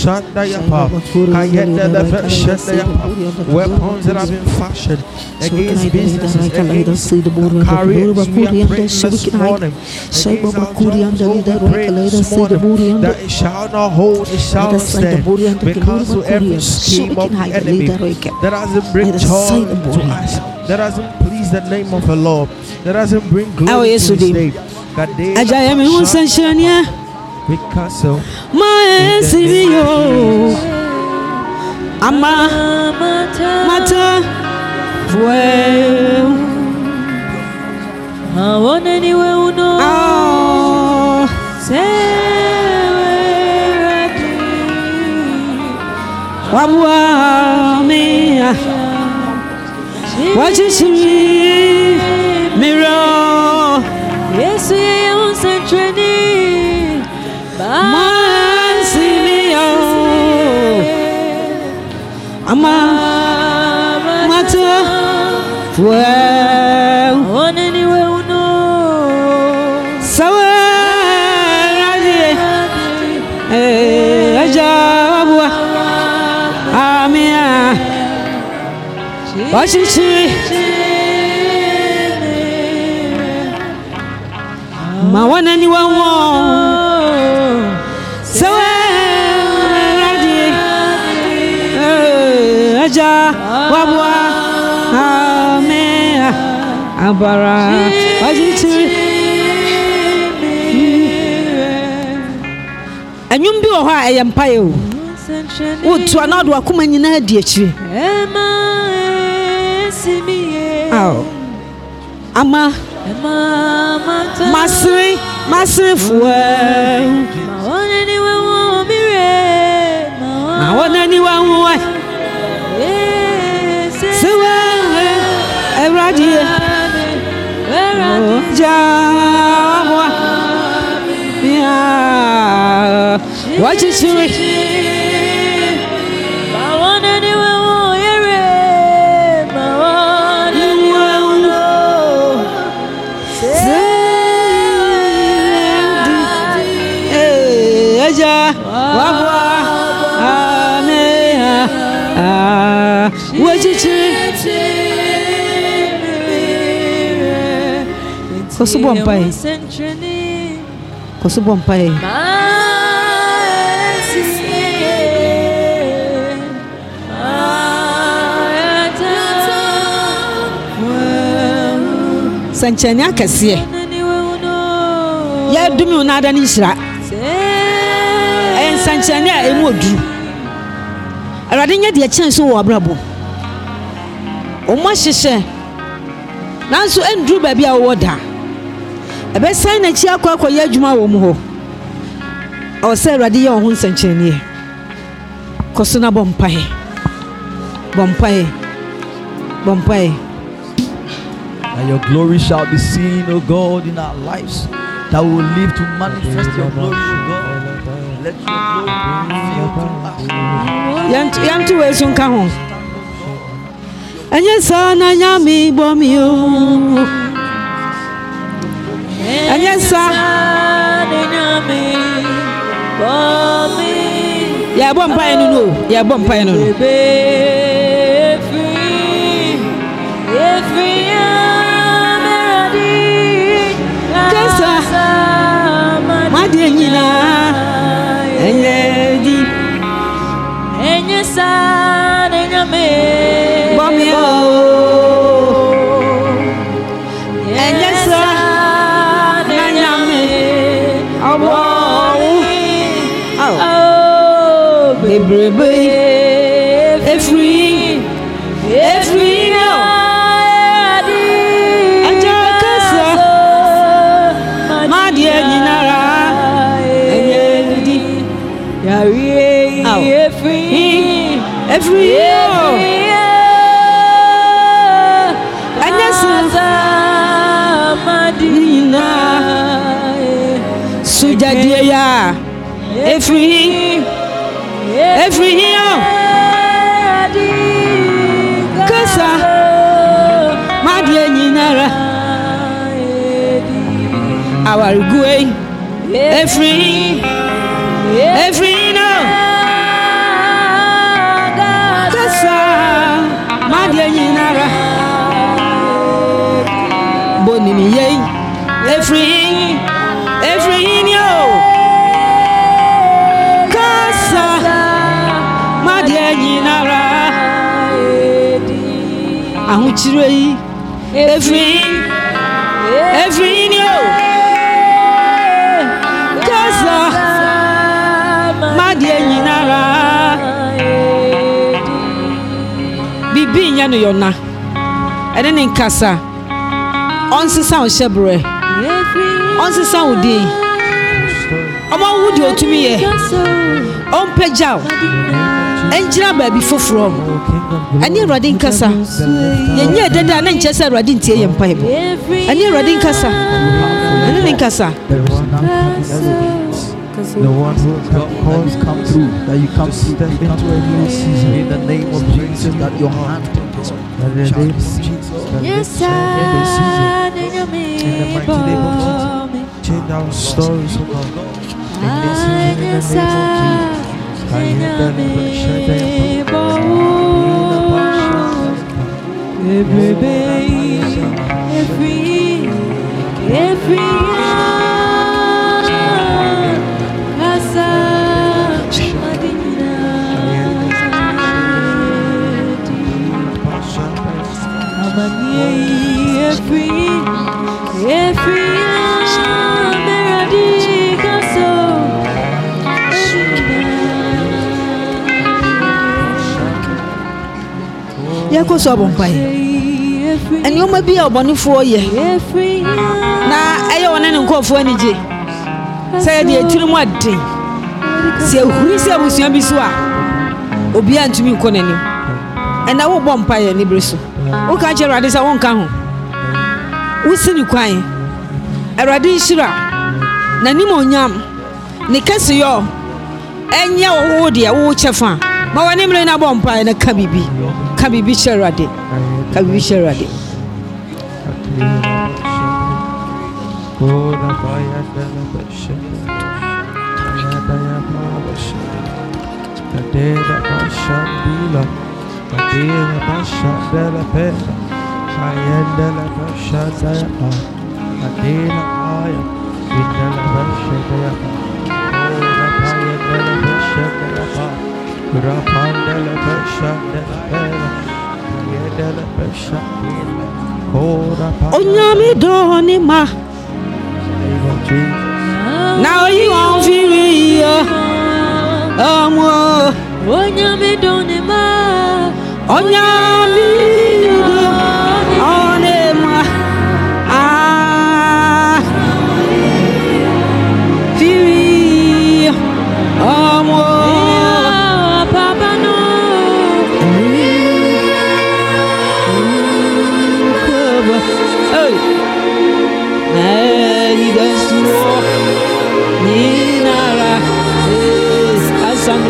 that have been fashioned against businesses, against careers, we are praying this morning. Against our jobs, we pray this morning that it shall not hold, it shall not stand. We cancel every scheme of the enemy that doesn't bring joy to us, that doesn't please the name of the Lord, that doesn't bring glory to His name. Ajaya me hunsanshania Picasso my sivio ama mata well I want anywhere uno say wabwa me what you see mirror yes we on century man see me oh ama mata well on anywhere uno so ready eh ajabwa amia what you see ma wana ni wa wo so ready eh aja wabwa ame abara ajichi anyum bi wo ha eyempaye o wo to anado akoma nyina adi akire aw ama Masri, Masri fuwe. Mawana ni wawo mire. Mawana ni wawo. Sewa, eradi. Jawa. Ya. Wachi chui. Mawana ni wawo yere. Mawana ni wawo. Wabwa amea ah wajichi kosubo mpai kosubo mpai sanchani akasiye ya dumi unada ni shira sanchani a emu oduru Awurade nya de chance wo abrabo omo hyehye nanso endru ba bia wo da ebe san na chi akwa akwa ya adwuma wo mu ho o se Awurade ye ho nsankyerene koso na bompae bompae bompae. And your glory shall be seen, O God, in our lives. That we will live to manifest your glory, O God. Let your glory reveal to us. Yant yant we sun ka ho. Anya sana nyami bomi o. Anya sana nyami bomi. Ya bompa enu no. Ya bompa enu no. Madianyina enyedi enyesa nenyame bomio enyesa nenyame awo awo bebrebe efri efri no ajakasa madianyina every every year and yes madina sujadia every every year kasa madianyinara our going every every Bonimi ye every every yo kasa madia nyinara ahuchire yi every every yo kasa madia nyinara bibi nya no yona ene ne nkasa onse sound shebre onse sound dey omo wudi otumi ye on pejao enjira ba bi foforo ani Awurade nkasa yenye dada na nche se Awurade ntie ye mpa ebo ani Awurade nkasa ani nkasa. The one who calls come through, that you come step into a new season in the name of Jesus, that your hand shall be yes, in the mighty name of Jesus. Change our stories, O God. In this season, in the name of Jesus. Every every every every yako so bompai eni o ma bia obonifo ye na eye wona ne nkofo anije say de etirimu ade se huri se abusua bi so a obi antumi nko nanim ena wo bompai ni breso wo ka che Awurade sa won ka ho wo sini kwan Awurade nhira na nim onyam ne kase yo enye wo de wo chefa ma woni mre na bompai na ka bibi ka bibi che Awurade ka bibi che Awurade Koda fire della passion Daya passion Daya passion bila Daya passion della pera Fire della passion daya Daya fire della passion daya Koda fire della passion daya Koda fire della passion della pera Fire della passion bila Koda fire onyame do ni ma now you won't feel me, um, Onyame donema, onyame onema, ah, firi, amo, papa no, hey, nani dasmo, ni nara, asano.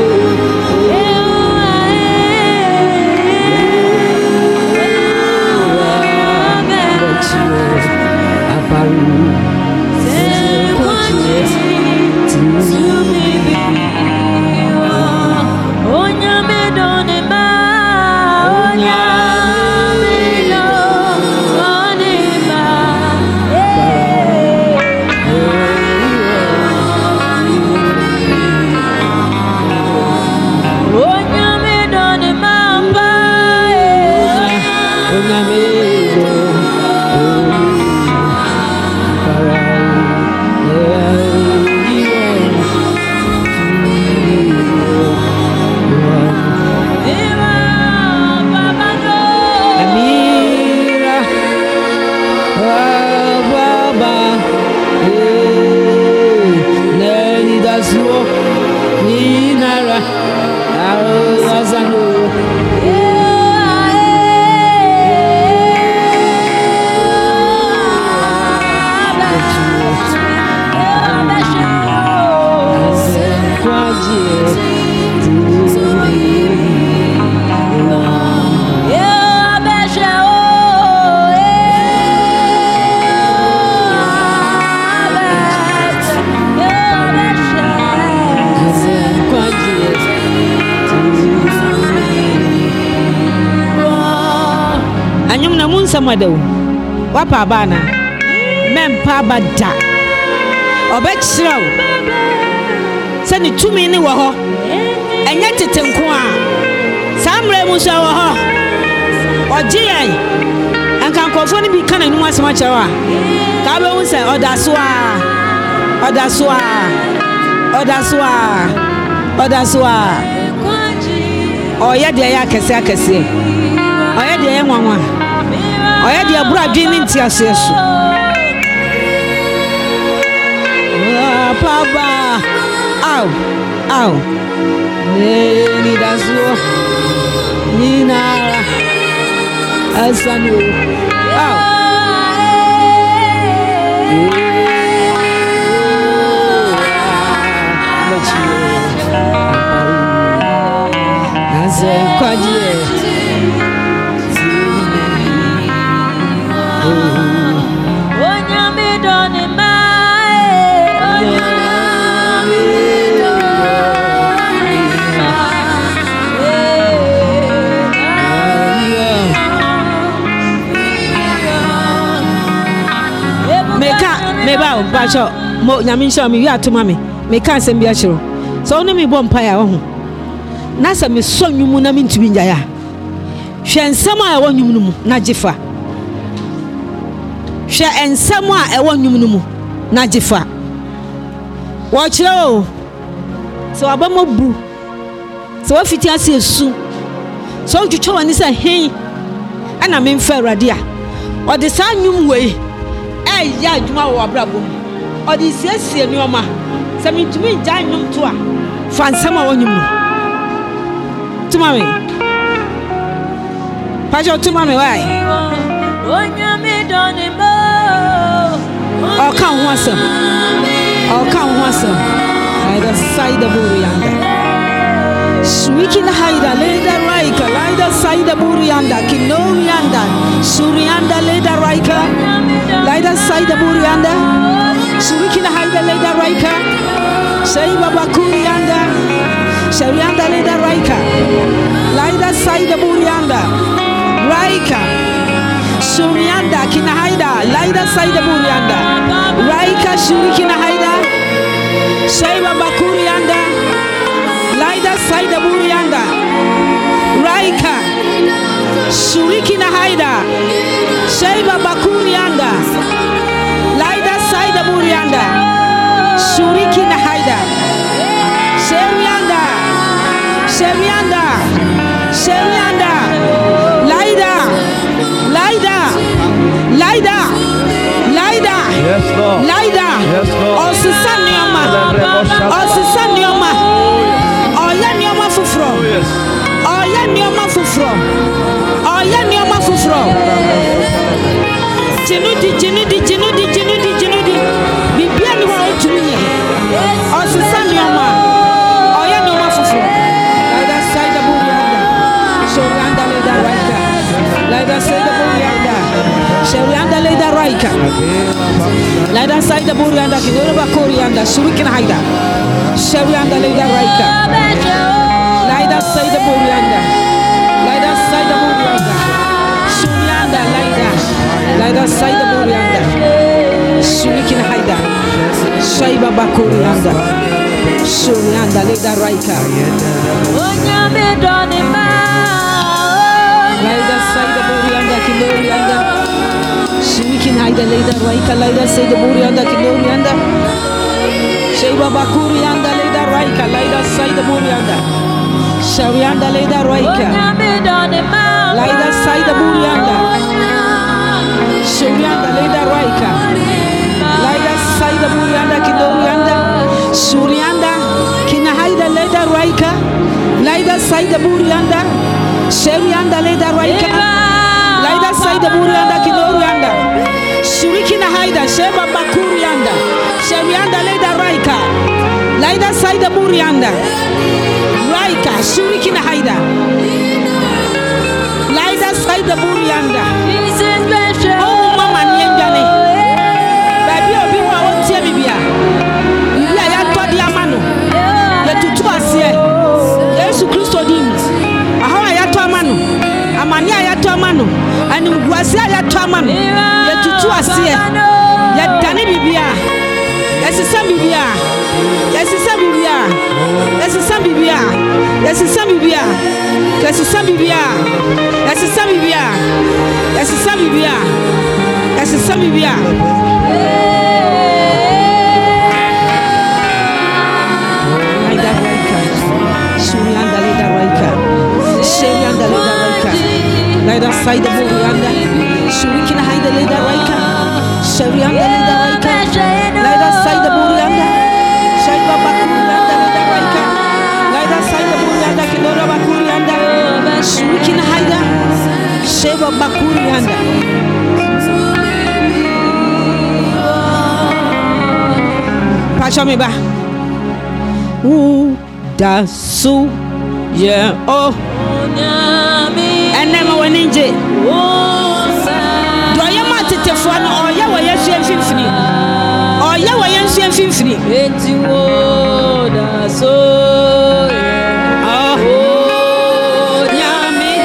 Samado wapa bana mempa bada obechiraw sani tumi ni wo ho enye tetenko a samre mu so wo ho oje yan ankan kofo ni bi kana nu asema chewa ka be hu se odaso a odaso a odaso a odaso a oye de ya kese akese oye de ya nwanwa oya dia bura dwini ntiase so papa au au ni daso ni nara asanu au Naze kwaje onyame doni mai onyame doni mai meka meba o bacho mo nyame nsho me wi atoma me meka asem bia chiro so oni me bom pa ya ho na sa me so nwumu na me ntumi njaya hwe nsem a ewo nwumu mu na gifa hwe ensem a ewo nwum no mu na gifa wo kire o so abamo bu so wafiti ase esu so twetwe wani sa hen ana me mfa awrade a ode sa nwum wei eh ya adwuma wo abrabom ode siesie nioma se me ntumi nja nwum to a fa nsem a wo nwum no tuma me pajo tuma me wai onyame doni mo o kan ho asem o kan ho asem haida saida buriyanda swikina haida leda raika laida saida buriyanda kinomianda suriyanda leda raika laida saida buriyanda swikina haida leda raika sai baba kuriyanda sharianda leda raika laida saida buriyanda raika Surianda kina haida laida saida burianda raika shuri kina haida shaiba bakurianda laida saida burianda raika shuri kina haida shaiba bakurianda laida saida burianda shuri kina haida sherianda sheria Jinudi, Jinudi, Jinudi, Jinudi, Jinudi. Bibian won't to me. Also, Sanyama. Oh, yeah, no more for like that side of Burianda. So, Randa Leda Raika. Like that side of Burianda. Sherianda Leda Raika. Like that side of Burianda. Kinova Corianda. Shurikin Haida. Sherianda Leda Raika. Like that side of Burianda. Like that side of Burianda. Shurianda Laida. Like that side of Burianda. Shurikin Haida. Shaiba Bakurianda. Shurianda Leda Raika. Like that side of Burianda. Kinorianda. Shurikin Haida Leda Raika. Like that side of Burianda. Kinorianda. Shaiba Bakurianda Leda Raika. Like that side of Burianda. Sharianda Leda Raika. Laida Saida Burianda. Sharianda Leda Raika. Laida Saida Burianda Kidorianda. Shurianda Kinahaida Leda Raika. Laida Saida Burianda. Sharianda Leda Raika. Laida Saida Burianda Kidorianda. Shurikina Haida Sheba Bakurianda. Sharianda Leda Raika. Laida Saida Burianda. Raika, Shurikina Haida. Laida Saida Burianda. Oh, Mama Nyangani. Baby, Obi wa ontie bibia. Bibia ya todi amano. Ya tutu asie. Yesu Kristo dim. Ahawa ya to amano. Amani ya to amano. Ani mguasia ya to amano. Ya tutu asie. Ya dani bibia. Yes, it's some bibia. Yes, it's some bibia. Yes, it's some bibia. Yes, it's some bibia. Yes, it's some bibia. Yes, it's some bibia. Yes, it's some bibia. Yes, it's some bibia. Laida Raika. Shurianda Laida Raika. Shurianda Laida Raika. Laida Saida Burianda. Shurikina Haida Laida Raika. Shurianda Laida Raika. Laida Saida Burianda. Shaiba Bakurianda Laida Raika. Laida Saida Burianda Kinora Bakurianda. Shurikina Haida. Shaiba Bakurianda. Pacha me ba. Ooh, that's so yeah. Oh, and then when inje. Do you want to tell one or ya wa yesu enfimfini? Or ya wa yesu enfimfini? Enti wo da so yeah. Oh, nyame.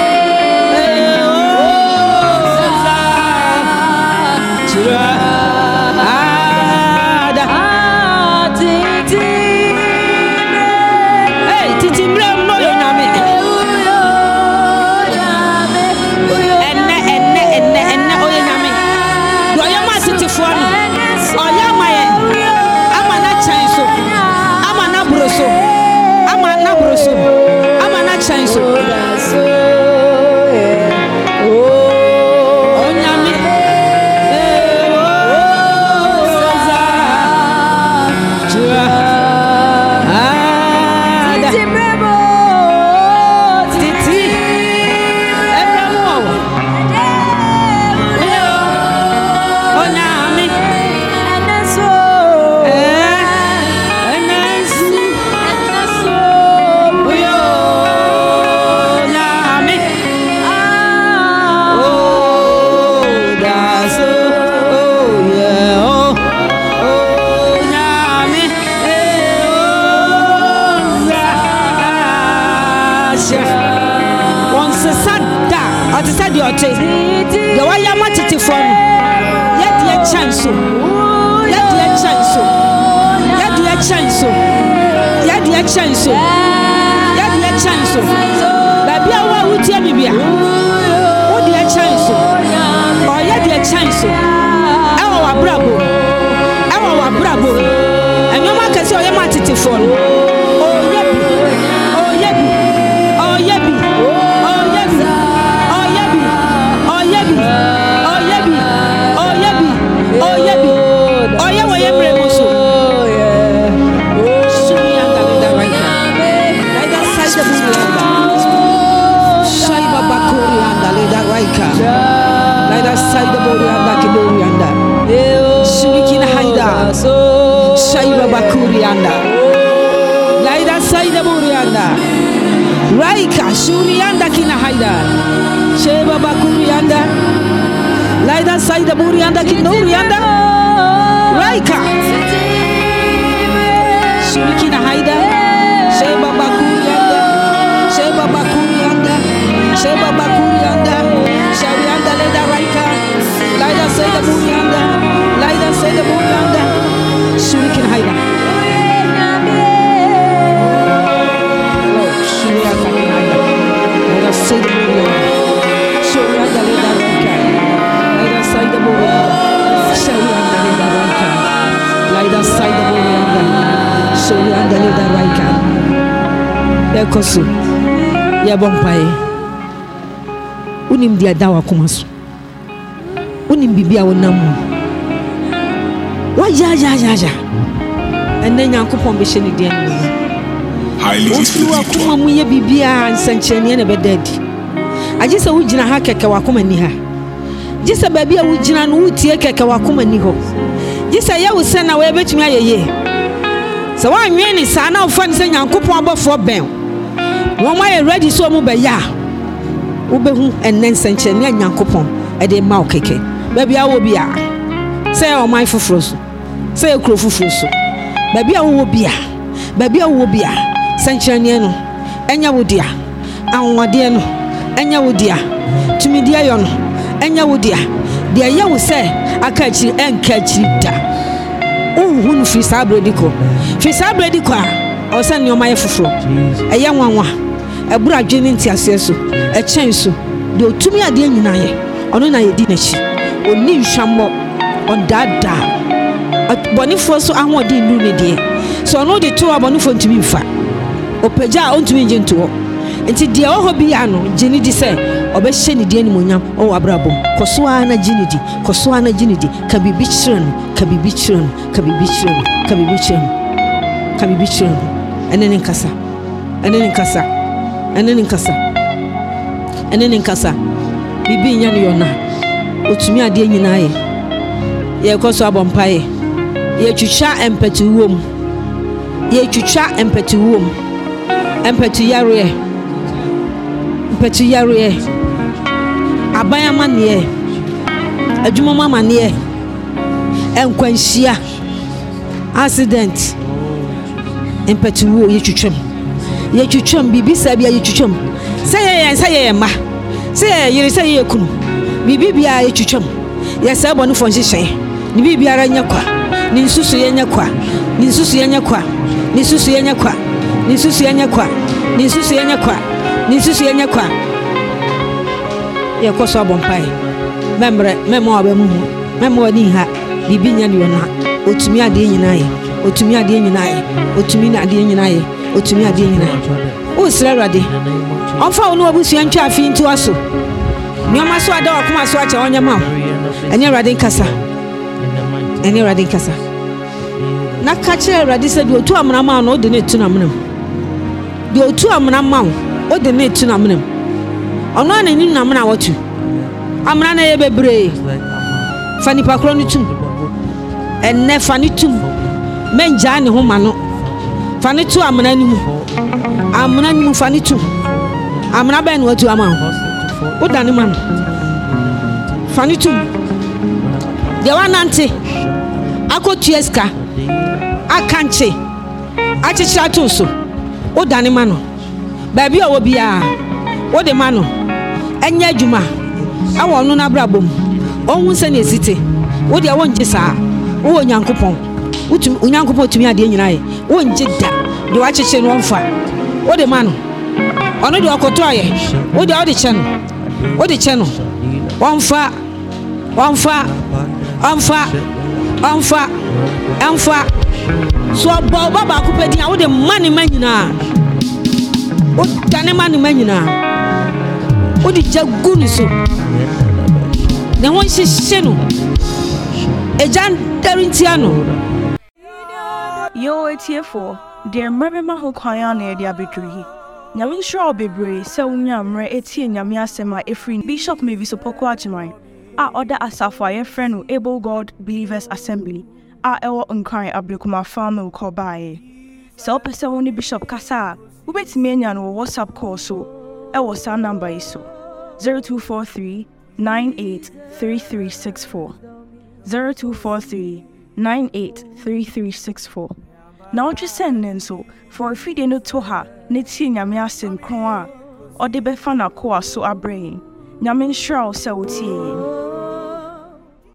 Oh, sa chira. Ada. Titi. Hey, titi mre mo yo nyame. Enne enne enne enne oyo nyame. Do ya ma titi fo no. Oya maye. Ama na chanso. Ama na broso. Ama na broso. Ama na chanso. Oh, nyame. Eh, oh, sa chira. Ada. Titi. Ebramo. Oh, nyame. Eh, enesu. Oyo, nyame. Oh, that's so. Oh, yeah. Oh, oh, nyame. Eh, oh, Zasha. Once a Sada, at the Sadio, the way I'm at it for me. Yet, dear chance. Yet, dear chance. Yet, dear chance. Yet, dear chance. Yet, dear chance. Baby, I want to tell me, oh, dear chance. Oh, yet, dear chance. Our bravo. Our bravo. And your market, so I'm at it for me. Oh, yebi. Oh, yebi. Oh, yebi. Oh, yebi. Oh, yebi. Oh, yebi. Oh, yebi. Oh, yebi. Oh, yebi. Oh, yeah, we are brave also. Shurianda Leda Raika. Laida Saida Burianda. Shaiba Bakurianda Leda Raika. Laida Saida Burianda Kidori. burianda. Laida saida burianda. Raika shurianda kina haida. Sheba bakurianda. Laida saida burianda kinurianda. Raika. Shurikina haida. Sheba bakurianda. Sheba bakurianda. Sheba bakurianda. Sharianda leda raika. Laida saida burianda. Laida saida burianda. Shurikina haida. Shurianda kina haida. Laida saida burianda. Shurianda leda raika. Laida saida burianda. Shurianda leda raika. Laida saida burianda. Shurianda leda raika. Ekosu. Ya bompae. Unim dia dawa kumasu. Unim bibia wonamu. Wa ya ya ya ya. Enne Nyankopon be hye ne dia ne. Highly distributed. Kuma mu ye bibia nsankyene ne bedadi. Agisa wo gina ha keke wakoma ni ha. Gisa babia wo gina no wutie keke wakoma ni ho. Gisa ye wo se na we betumi ayeye. Se wa anwe ni sa na ofa ni se Nyankopon abofo ben. Wo ma ye ready so mu be ya. Wo be hu enne nsankyene Nyankopon e de ma okeke. Babia wo bia. Se o mai foforo so. Se ekro foforo so. Babia wo bia. Babia wo bia. Sankyene no enya wo dia. Anwode no enya wo dia. Tumidi ayo no enya wo dia. Dia ye wo se aka chiri enka chiri da. Unhu no fi sabrediko. Fi sabrediko a o se ne o mai foforo. Eye nwanwa. Ebura adwene ntiase so. E chen so. De otumi ade nyina ye. Ono na ye di na chi. Oni nhwammo on dada. Bonifo so ahodi ndu ne de. So ono de to abonifo ntumi mfa. Opeja ontumi nje nto. Enti de oho bi ya no geni di se obehye ne de ni monyam o abrabom. Koso ana geni di, koso ana geni di. Ka bibi chiren, ka bibi chiren, ka bibi chiren, ka bibi chiren. Ka bibi chiren. Enene nkasa. Enene nkasa. Enene nkasa. Enene nkasa. Bibi nya ne yona. Otumi ade nyina ye. Ye koso abompaye. Ye twitwa empati wom. Ye twitwa empati wom. Empati yare. Empati yare. Abaya mane. Adwuma mama ne. Enkwanhia. Accident. Empati wo ye twitwam. Ye twitwam bibi sabia ye twitwam. Say ye say ye ma. Say ye say ye kunu. Bibi bia ye twitwam. Ye say bonu fo nhyehyɛ. Ni bibi ara nya kwa. Ni nsusu ye nya kwa. Ni nsusu ye nya kwa. Ni nsusu ye nya kwa. Ni nsusu ye nya kwa. Ni nsusu ye nya kwa. Ni nsusu ye nya kwa. Ye koso abompai. Membre memo abemu. Memo ni ha. Bibi nya ni ona. Otumi ade nyina ye. Otumi ade nyina ye. Otumi na ade nyina ye. Otumi ade nyina. O sirarade. Onfa onu obusu antwa afi nti waso. Nyoma so ada wakoma so acha onyama. Enye rade nkasa. Enye rade nkasa. Na kache rade se de otu amna ma no de na etu na mnam. De otu amna ma o de na etu na mnam. Ono na ni na mna watu. Amna na ye bebre. Fani pakro ni tum. Enne fani tum. Menja ne ho ma no. Fani tu amna ni mu. Amna ni mu fani tum. Amna ben watu ama. O da ni man. Fani tum. De wanante. Akotu eska. Akanche. Achichira to so. O da ni man no. Baabi a wo bia. O de man no. Enya adwuma. Awo no na brabom. Ohun se na esite. Wo de wonje saa. Wo Nyankopon. Utum Nyankopon tumi ade nyina ye. Wonje da. De wa chiche no mfa. O de man no. Ono de okoto aye. O de o de che no. O de che no. Wonfa. Wonfa. Wonfa. Wonfa. Wonfa. So ba baba akupedi a wo de mani manyina. O tane mani manyina. O de jagu ni so. Ne won hihye no. Ejan darintiano. Yo etiefo, dear mrema ho kwan na dia beduri. Nyame sure bebre se unya mre etie nyame asema efri Bishop Mavis Opoku Agyemang a order asafo aye friend Able God Believers Assembly a ɛwɔ nkran Ablekuma Farm kɔ bae. Sɛ wopɛ sɛ wo ne Bishop kasa a, wobɛtumi anya no wɔ WhatsApp call so ɛwɔ saa number yi so zero two four three nine eight three three six four zero two four three nine eight three three six four. Na wotwe send ne nso for afidie no to ha ne tie Nyame asɛm kron a ɔde bɛfa na koa so abrɛ. Nyame nhyira wo sɛ wotie.